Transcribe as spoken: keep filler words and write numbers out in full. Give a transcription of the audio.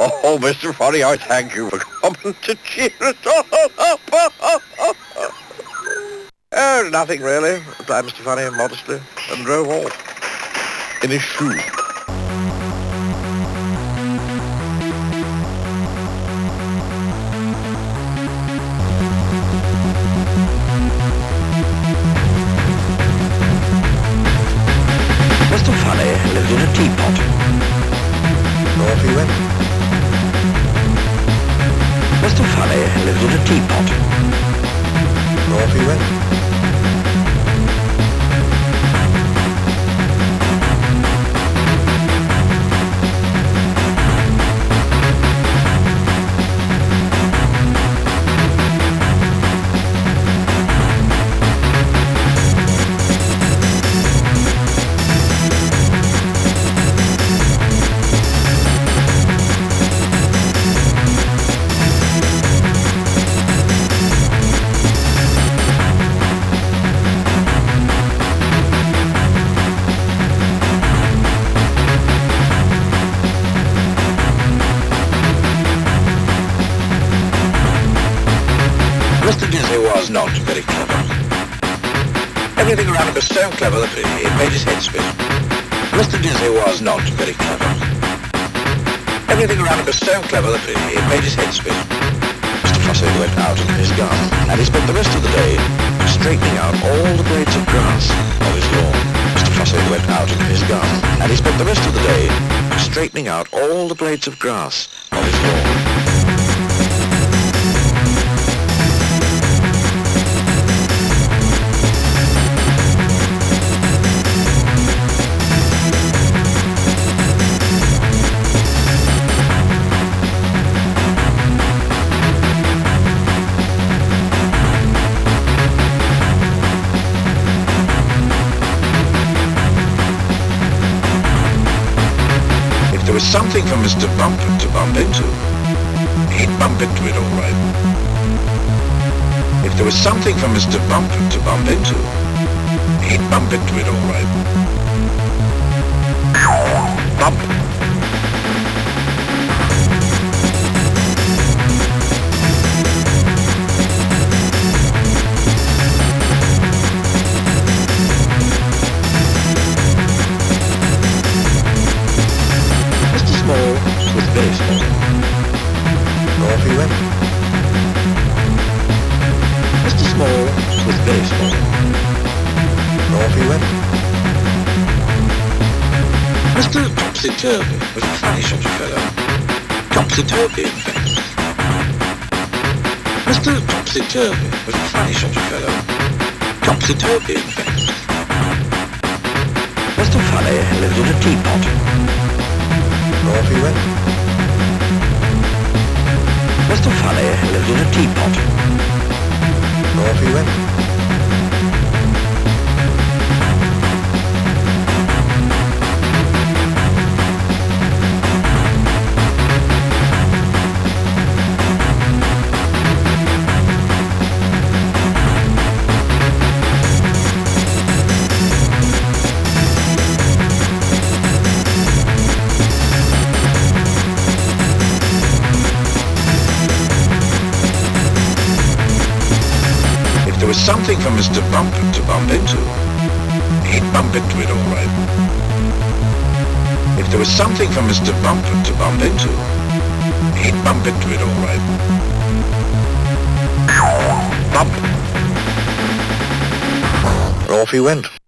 Oh, Mister Funny, I thank you for coming to cheer us all up. Oh, nothing really, replied Mister Funny modestly, and drove off in his shoe. Mister Funny lived in a teapot. Off he went. Mister Funny lived in a teapot. Off he went. Mister Dizzy was not very clever. Everything around him was so clever that it made his head spin. Mister Dizzy was not very clever. Everything around him was so clever that it made his head spin. Mister Fussy went out into his garden, and he spent the rest of the day straightening out all the blades of grass of his lawn. Mister Fussy went out into his garden, and he spent the rest of the day straightening out all the blades of grass of his lawn. There was something for Mister Bumper to bump into. He'd bump into it all right. If there was something for Mister Bumper to bump into, he'd bump into it all right. Bump. Was very small. Off he went. Mister Small was very small. Off he went. Mister Topsy-Turvy was a funny sort of fellow. Topsy-Turvy, in fact. Mister Topsy-Turvy was a funny sort of fellow. Topsy-Turvy, in fact. Mister Funny lived in a teapot. Off he went. Mister Funny lived in a teapot. Off he went. There was something for Mister Bumper to bump into. He'd bump into it all right. If there was something for Mister Bumper to bump into, he'd bump into it all right. Bump. Off he went.